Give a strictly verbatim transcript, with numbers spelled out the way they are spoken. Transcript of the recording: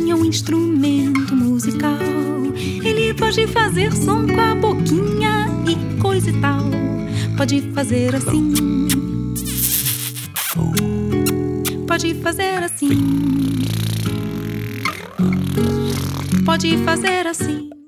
é um instrumento musical. Ele pode fazer som com a boquinha e coisa e tal. Pode fazer assim, pode fazer assim, pode fazer assim.